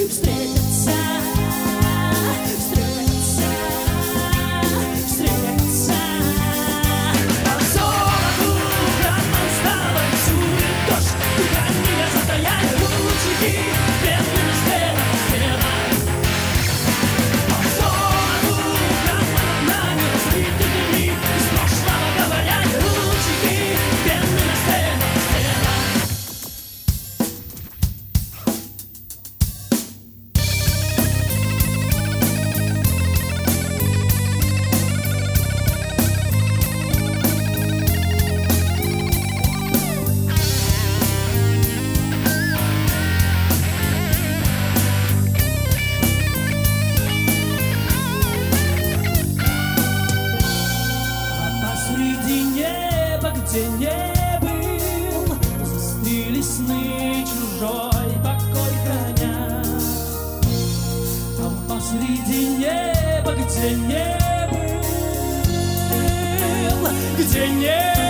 встретятся, встретятся, встретятся. А золоту громом стало чует дождь, дыхание затаяли лучики, бедными стенами стена. А золоту громом нами разбиты дни, из прошлого говорят лучики, бедными стенами стена. Посреди неба, где не был, застыли сны, чужой покой храня. Там посреди неба, где не был, где не